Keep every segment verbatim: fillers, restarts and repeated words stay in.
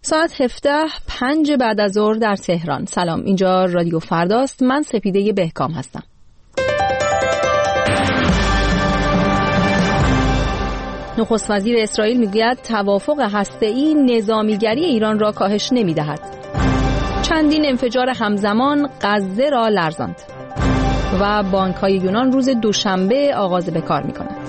ساعت هفده پنج بعد از ظهر در تهران. سلام، اینجا رادیو فرداست. من سپیده بهکام هستم. نخست وزیر اسرائیل میگوید توافق هسته‌ای نظامیگری ایران را کاهش نمی‌دهد. چندین انفجار همزمان غزه را لرزاند. و بانک‌های یونان روز دوشنبه آغاز به کار می‌کنند.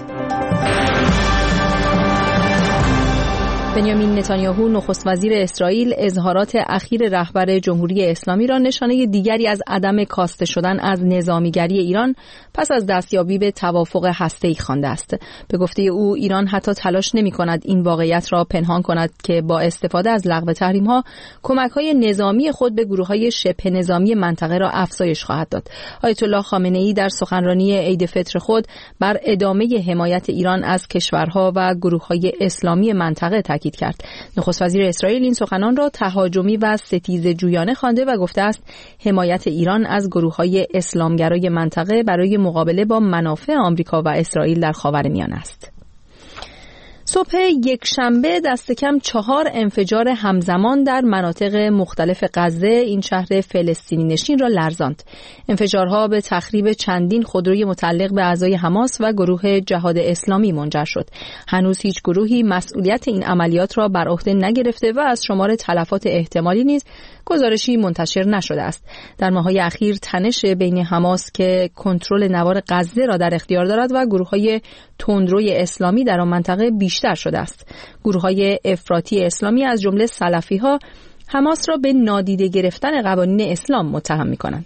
بنیامین نتانیاهو نخست وزیر اسرائیل اظهارات اخیر رهبر جمهوری اسلامی را نشانه دیگری از عدم کاسته شدن از نظامیگری ایران پس از دستیابی به توافق هسته‌ای خوانده است. به گفته او ایران حتی تلاش نمی‌کند این واقعیت را پنهان کند که با استفاده از لغو تحریم‌ها کمک‌های نظامی خود به گروه‌های شبه نظامی منطقه را افزایش خواهد داد. آیت الله خامنه‌ای در سخنرانی عید فطر خود بر ادامه حمایت ایران از کشورها و گروه‌های اسلامی منطقه تاکید کرد. نخست وزیر اسرائیل این سخنان را تهاجمی و ستیزه جویانه خوانده و گفته است حمایت ایران از گروه‌های اسلامگرای منطقه برای مقابله با منافع آمریکا و اسرائیل در خاورمیانه است. صبح یک شنبه دست کم چهار انفجار همزمان در مناطق مختلف غزه، این شهر فلسطینی نشین را لرزاند. انفجارها به تخریب چندین خودروی متعلق به اعضای حماس و گروه جهاد اسلامی منجر شد. هنوز هیچ گروهی مسئولیت این عملیات را بر عهده نگرفته و از شمار تلفات احتمالی نیز گزارشی منتشر نشده است. در ماه‌های اخیر تنش بین حماس که کنترل نوار غزه را در اختیار دارد و گروه‌های تندروی اسلامی در آن منطقه بیشتر شده است. گروه‌های افراطی اسلامی از جمله سلفی‌ها حماس را به نادیده گرفتن قوانین اسلام متهم می‌کنند.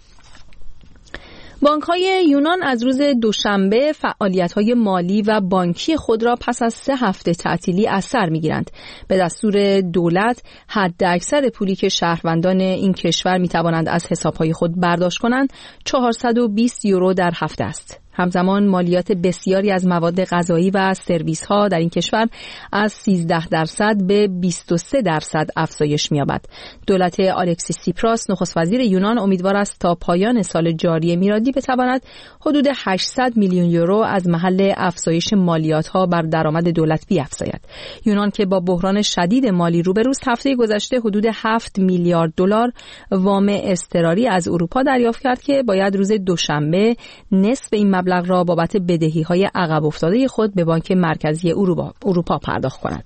بانک‌های یونان از روز دوشنبه فعالیت‌های مالی و بانکی خود را پس از سه هفته تعطیلی از سر می‌گیرند. به دستور دولت حداکثر پولی که شهروندان این کشور می‌توانند از حساب‌های خود برداشت کنند چهارصد و بیست یورو در هفته است. همزمان مالیات بسیاری از مواد غذایی و سرویس‌ها در این کشور از سیزده درصد به بیست و سه درصد افزایش می‌یابد. دولت آلکسیس سیپراس نخست وزیر یونان امیدوار است تا پایان سال جاری میلادی بتواند حدود هشتصد میلیون یورو از محل افزایش مالیات‌ها بر درآمد دولت بیفزاید. یونان که با بحران شدید مالی روبروست، هفته گذشته حدود هفت میلیارد دلار وام اضطراری از اروپا دریافت کرد که باید روز دوشنبه نصف این مبلغ را بابت بدهی‌های عقب افتاده خود به بانک مرکزی اروپا, اروپا پرداخت کند.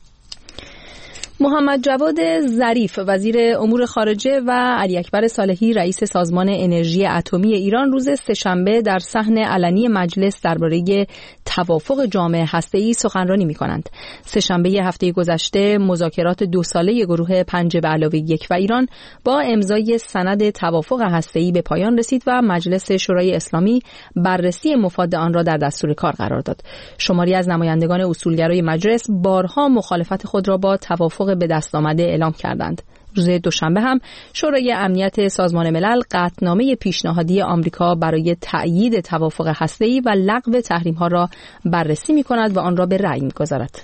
محمد جواد ظریف وزیر امور خارجه و علی اکبر صالحی رئیس سازمان انرژی اتمی ایران روز سه‌شنبه در صحن علنی مجلس درباره توافق جامع هسته‌ای سخنرانی می‌کنند. سه‌شنبه هفته گذشته مذاکرات دو ساله گروه پنج به علاوه یک و ایران با امضای سند توافق هسته‌ای به پایان رسید و مجلس شورای اسلامی بررسی مفاد آن را در دستور کار قرار داد. شماری از نمایندگان اصولگرای مجلس بارها مخالفت خود را با توافق به دست آمده اعلام کردند. روز دوشنبه هم شورای امنیت سازمان ملل قطعنامه پیشنهادی آمریکا برای تأیید توافق هسته‌ای و لغو تحریم‌ها را بررسی می‌کند و آن را به رأی می‌گذارد.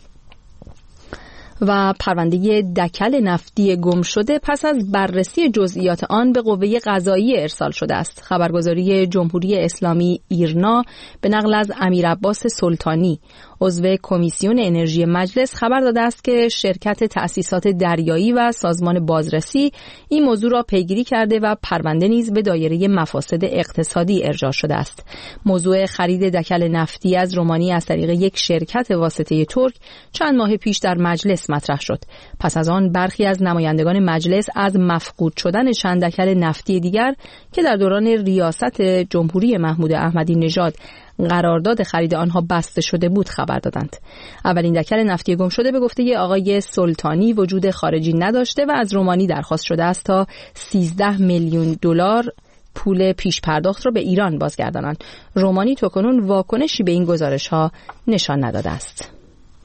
و پرونده دکل نفتی گم شده پس از بررسی جزئیات آن به قوه قضاییه ارسال شده است. خبرگزاری جمهوری اسلامی ایرنا به نقل از امیر عباس سلطانی عضو کمیسیون انرژی مجلس خبر داده است که شرکت تأسیسات دریایی و سازمان بازرسی این موضوع را پیگیری کرده و پرونده نیز به دایره مفاسد اقتصادی ارجاع شده است. موضوع خرید دکل نفتی از رومانی از طریق یک شرکت واسطه ترک چند ماه پیش در مجلس مطرح شد. پس از آن برخی از نمایندگان مجلس از مفقود شدن چند دکل نفتی دیگر که در دوران ریاست جمهوری محمود احمدی نژاد قرارداد خرید آنها بسته شده بود خبر دادند. اولین دکل نفتی گم شده به گفته آقای سلطانی وجود خارجی نداشته و از رومانی درخواست شده است تا سیزده میلیون دلار پول پیش پرداخت را به ایران بازگردانند. رومانی تاکنون واکنشی به این گزارش‌ها نشان نداده است.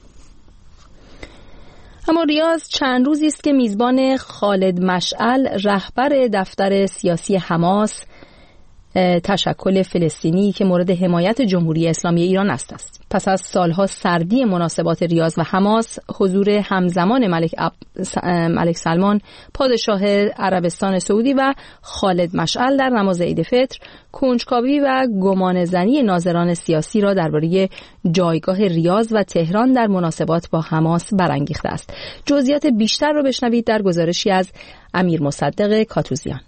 اما ریاض چند روزی است که میزبان خالد مشعل رهبر دفتر سیاسی حماس تشکل فلسطینی که مورد حمایت جمهوری اسلامی ایران است است. پس از سالها سردی مناسبات ریاض و حماس، حضور همزمان ملک, اب... ملک سلمان پادشاه عربستان سعودی و خالد مشعل در نماز عید فطر، کنجکاوی و گمانه‌زنی ناظران سیاسی را درباره جایگاه ریاض و تهران در مناسبات با حماس برانگیخته است. جزئیات بیشتر را بشنوید در گزارشی از امیر مصدق کاتوزیان.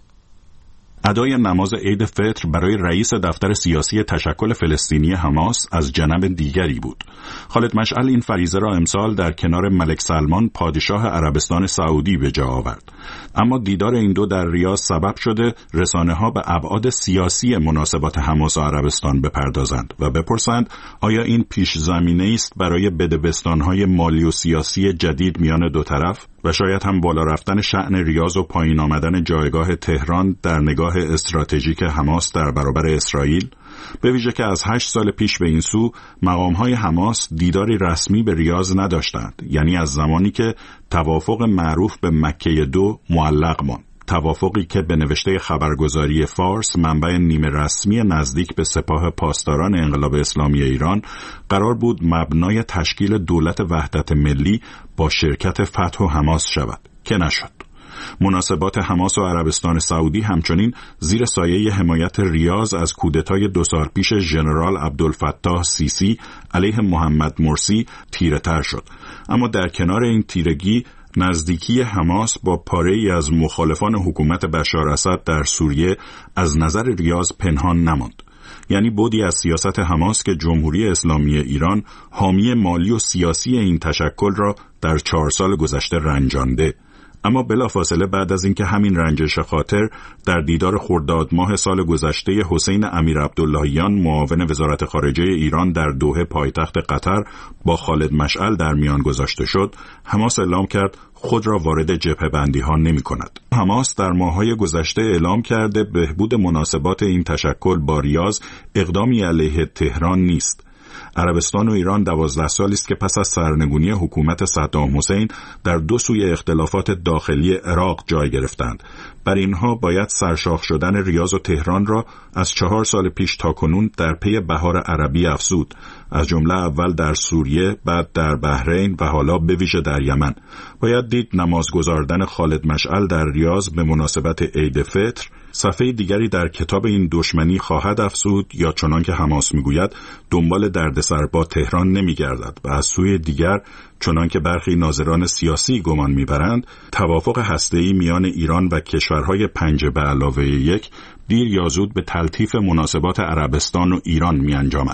ادای نماز عید فطر برای رئیس دفتر سیاسی تشکل فلسطینی حماس از جنب دیگری بود. خالد مشعل این فریضه را امسال در کنار ملک سلمان پادشاه عربستان سعودی به جا آورد. اما دیدار این دو در ریاض سبب شده رسانه‌ها به ابعاد سیاسی مناسبات حماس و عربستان بپردازند و بپرسند آیا این پیش زمینه است برای بدبستان‌های مالی و سیاسی جدید میان دو طرف و شاید هم بالا رفتن شأن ریاض و پایین آمدن جایگاه تهران در نگاه استراتژیک حماس در برابر اسرائیل، به ویژه که از هشت سال پیش به این سو مقام‌های حماس دیداری رسمی به ریاض نداشتند، یعنی از زمانی که توافق معروف به مکه دو معلق ماند. توافقی که به نوشته خبرگزاری فارس، منبع نیمه رسمی نزدیک به سپاه پاسداران انقلاب اسلامی ایران، قرار بود مبنای تشکیل دولت وحدت ملی با شرکت فتح و حماس شود که نشد. مناسبات حماس و عربستان سعودی همچنین زیر سایه حمایت ریاض از کودتای دو سال پیش ژنرال عبدالفتاح سیسی علیه محمد مرسی تیره تر شد. اما در کنار این تیرگی، نزدیکی حماس با پاره‌ای از مخالفان حکومت بشار اسد در سوریه از نظر ریاض پنهان نماند. یعنی بودی از سیاست حماس که جمهوری اسلامی ایران حامی مالی و سیاسی این تشکل را در چهار سال گذشته رنجانده. اما بلافاصله بعد از اینکه همین رنجش خاطر در دیدار خرداد ماه سال گذشته حسین امیر عبداللهیان معاون وزارت خارجه ایران در دوحه پایتخت قطر با خالد مشعل در میان گذاشته شد، حماس اعلام کرد خود را وارد جبهه بندی ها نمی کند. حماس در ماه‌های گذشته اعلام کرده بهبود مناسبات این تشکل با ریاض اقدامی علیه تهران نیست. عربستان و ایران دوازده سالی است که پس از سرنگونی حکومت صدام حسین در دو سوی اختلافات داخلی عراق جای گرفتند. بر اینها باید سرشاخ شدن ریاض و تهران را از چهار سال پیش تا کنون در پی بهار عربی افزود، از جمله اول در سوریه، بعد در بحرین و حالا به ویژه در یمن. باید دید نماز گزاردن خالد مشعل در ریاض به مناسبت عید فطر صفحه دیگری در کتاب این دشمنی خواهد افزود، یا چنان که حماس میگوید دنبال دردسر با تهران نمیگردد و از سوی دیگر چنان که برخی ناظران سیاسی گمان میبرند توافق هسته‌ای میان ایران و کشورهای پنج به علاوه یک دیر یا زود به تلطیف مناسبات عربستان و ایران میانجامد.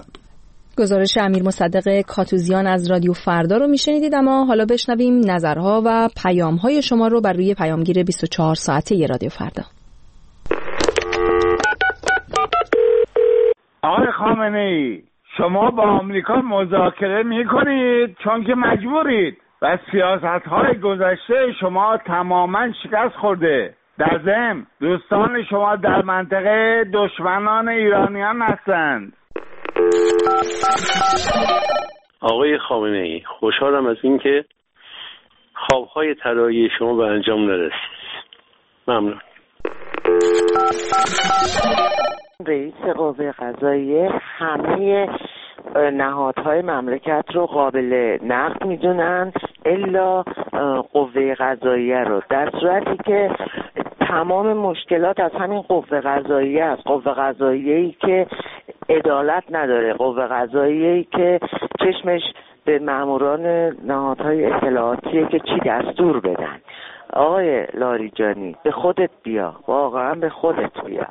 گزارش امیر مصدق کاتوزیان از رادیو فردا رو میشنیدید. اما حالا بشنویم نظرها و پیام‌های شما رو بر روی پیامگیر بیست و چهار ساعته رادیو فردا. آقای خامنه‌ای، شما با آمریکا مذاکره میکنید چون که مجبورید و سیاست‌های گذشته شما تماماً شکست خورده. در ضمن دوستان شما در منطقه دشمنان ایرانیان هستند. آقای خامنه‌ای، خوشحالم از اینکه خوابهای طلایی شما به انجام نرسید. ممنون. رئیس قوه قضاییه همه نهادهای مملکت رو قابل نقد میدونن الا قوه قضاییه رو، در صورتی که تمام مشکلات از همین قوه قضاییه است. قوه قضاییه‌ای که عدالت نداره، قوه قضاییه‌ای که چشمش به ماموران نهادهای اطلاعاتیه که چی دستور بدن. آقای لاریجانی به خودت بیا، واقعا به خودت بیا.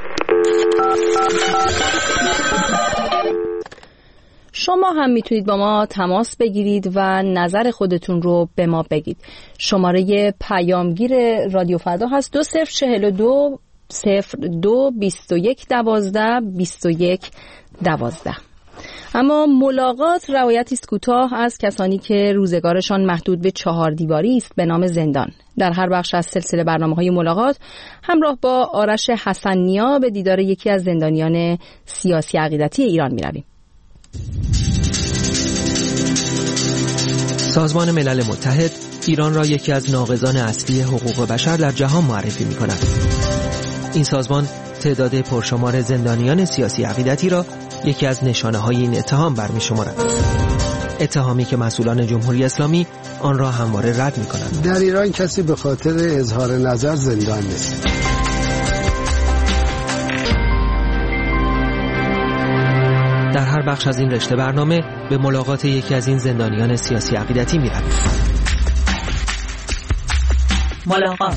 شما هم میتونید با ما تماس بگیرید و نظر خودتون رو به ما بگید. شماره پیامگیر رادیو فردا هست دو صفر چهل و دو صفر دو بیست و یک دوازده بیست و یک دوازده. اما ملاقات روایتی است کوتاه از کسانی که روزگارشان محدود به چهار دیواری است به نام زندان. در هر بخش از سلسله برنامه‌های ملاقات همراه با آرش حسن‌نیا به دیدار یکی از زندانیان سیاسی عقیدتی ایران می‌رویم. سازمان ملل متحد ایران را یکی از ناقضان اصلی حقوق بشر در جهان معرفی می‌کند. این سازمان تعداد پرشمار زندانیان سیاسی عقیدتی را یکی از نشانه‌های این اتهام برمی‌شمارد. اتهامی که مسئولان جمهوری اسلامی آن را همواره رد می‌کنند. در ایران کسی به خاطر اظهار نظر زندان نیست. در هر بخش از این رشته برنامه به ملاقات یکی از این زندانیان سیاسی عقیدتی می‌رویم. ملاقات.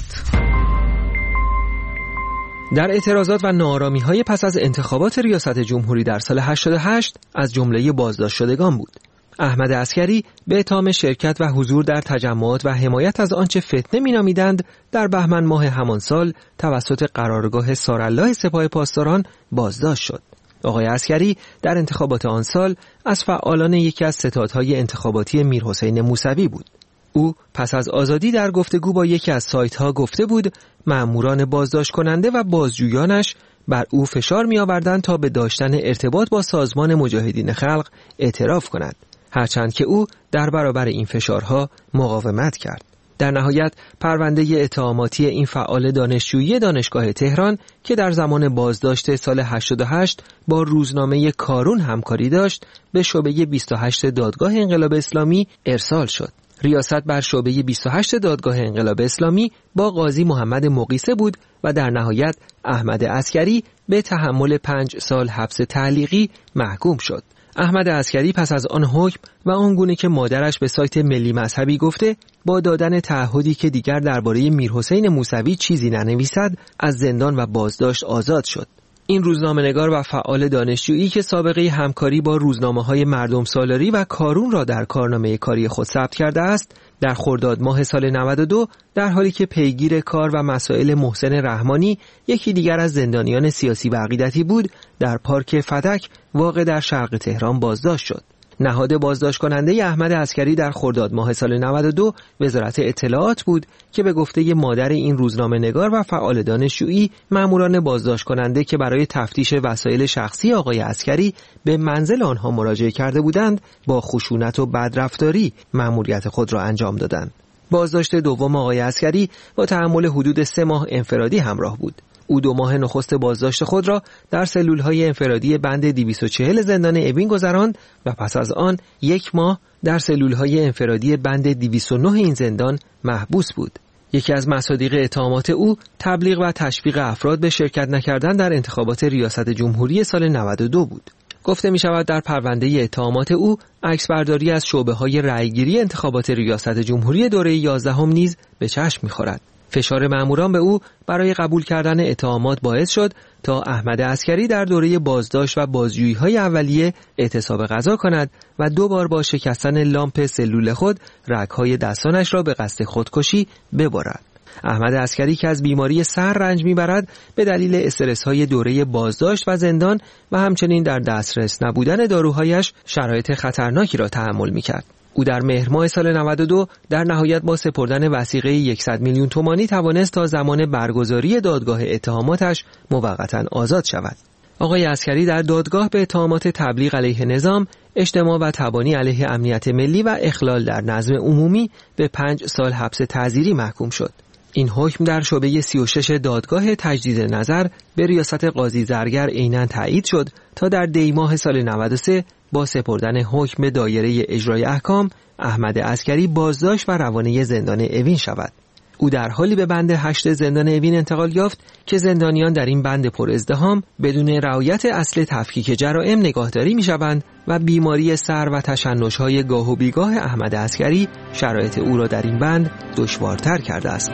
در اعتراضات و ناآرامی‌های پس از انتخابات ریاست جمهوری در سال هشتاد و هشت از جمله بازداشت شدگان بود. احمد عسکری به اتهام شرکت و حضور در تجمعات و حمایت از آنچه فتنه می‌نامیدند در بهمن ماه همان سال توسط قرارگاه سارالله سپاه پاسداران بازداشت شد. آقای عسکری در انتخابات آن سال از فعالان یکی از ستادهای انتخاباتی میرحسین موسوی بود. او پس از آزادی در گفتگو با یکی از سایت‌ها گفته بود مأموران بازداشت کننده و بازجویانش بر او فشار می‌آوردند تا به داشتن ارتباط با سازمان مجاهدین خلق اعتراف کند، هرچند که او در برابر این فشارها مقاومت کرد. در نهایت پرونده اتهاماتی این فعال دانشجویی دانشگاه تهران که در زمان بازداشت سال هشتاد و هشت با روزنامه کارون همکاری داشت به شعبه بیست و هشت دادگاه انقلاب اسلامی ارسال شد. ریاست بر شعبه بیست و هشت دادگاه انقلاب اسلامی با قاضی محمد مقیسه بود و در نهایت احمد عسکری به تحمل پنج سال حبس تعلیقی محکوم شد. احمد عسکری پس از آن حکم و آنگونه که مادرش به سایت ملی مذهبی گفته با دادن تعهدی که دیگر درباره میرحسین موسوی چیزی ننویسد از زندان و بازداشت آزاد شد. این روزنامه‌نگار و فعال دانشجویی که سابقه همکاری با روزنامه‌های مردم سالاری و کارون را در کارنامه کاری خود ثبت کرده است، در خرداد ماه سال نود و دو در حالی که پیگیر کار و مسائل محسن رحمانی یکی دیگر از زندانیان سیاسی و عقیدتی بود، در پارک فدک واقع در شرق تهران بازداشت شد. نهاد بازداشت کننده احمد عسکری در خرداد ماه سال نود و دو وزارت اطلاعات بود که به گفته مادر این روزنامه نگار و فعال دانشجویی ماموران بازداشت کننده که برای تفتیش وسایل شخصی آقای عسکری به منزل آنها مراجعه کرده بودند با خشونت و بدرفتاری ماموریت خود را انجام دادند. بازداشت دوم آقای عسکری با تحمل حدود سه ماه انفرادی همراه بود. او دو ماه نخست بازداشت خود را در سلول‌های انفرادی بند دویست و چهل زندان اوین گذراند و پس از آن یک ماه در سلول‌های انفرادی بند دویست و نه این زندان محبوس بود. یکی از مصادیق اتهامات او تبلیغ و تشویق افراد به شرکت نکردن در انتخابات ریاست جمهوری سال نود و دو بود. گفته می شود در پرونده اتهامات او عکسبرداری از شعبه‌های رأیگیری انتخابات ریاست جمهوری دوره یازدهم نیز به چشم می‌خورد. فشار ماموران به او برای قبول کردن اتهامات باعث شد تا احمد عسکری در دوره بازداشت و بازجویی‌های اولیه اعتصاب غذا کند و دو بار با شکستن لامپ سلول خود رگ‌های دستانش را به قصد خودکشی ببرد. احمد عسکری که از بیماری سر رنج می‌برد به دلیل استرس‌های دوره بازداشت و زندان و همچنین در دسترس نبودن داروهایش شرایط خطرناکی را تحمل می‌کرد. او در مهر ماه سال نود و دو در نهایت با سپردن وثیقه صد میلیون تومانی توانست تا زمان برگزاری دادگاه اتهاماتش موقتا آزاد شود. آقای عسکری در دادگاه به اتهامات تبلیغ علیه نظام، اجتماع و تبانی علیه امنیت ملی و اخلال در نظم عمومی به پنج سال حبس تعزیری محکوم شد. این حکم در شعبه سی و شش دادگاه تجدید نظر به ریاست قاضی زرگر عیناً تایید شد تا در دی ماه سال نود و سه با سپردن حکم به دایره اجرای احکام احمد عسکری بازداشت و روانه زندان اوین شود. او در حالی به بند هشت زندان اوین انتقال یافت که زندانیان در این بند پر ازدحام بدون رعایت اصل تفکیک جرائم نگاهداری می‌شوند و بیماری سر و تشنج‌های گاه و بیگاه احمد عسکری شرایط او را در این بند دشوارتر کرده است.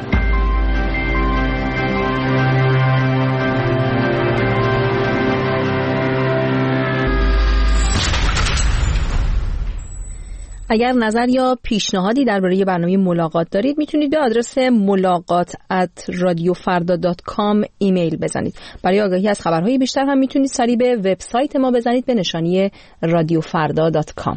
اگر نظر یا پیشنهادی درباره برنامه ملاقات دارید میتونید به آدرس ملاقات ات رادیو فردا دات کام ایمیل بزنید. برای آگاهی از خبرهای بیشتر هم میتونید سری به وبسایت ما بزنید به نشانی رادیو فردا دات کام.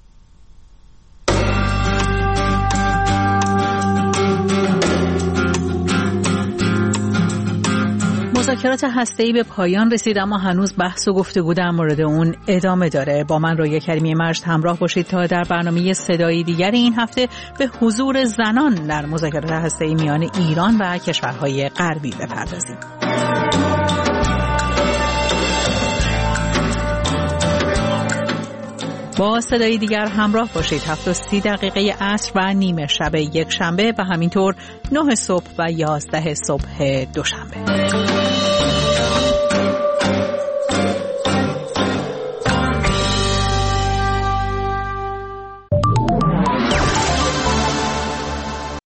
مذاکرات هسته‌ای به پایان رسید اما هنوز بحث و گفتگو در مورد اون ادامه داره. با من رویا کریمی مجد همراه باشید تا در برنامه صدایی دیگر این هفته به حضور زنان در مذاکرات هسته‌ای میان ایران و کشورهای غربی بپردازیم. با صدای دیگر همراه باشید. هفت و سی دقیقه عصر و نیمه شب یک شنبه و همینطور نه صبح و یازده صبح دوشنبه.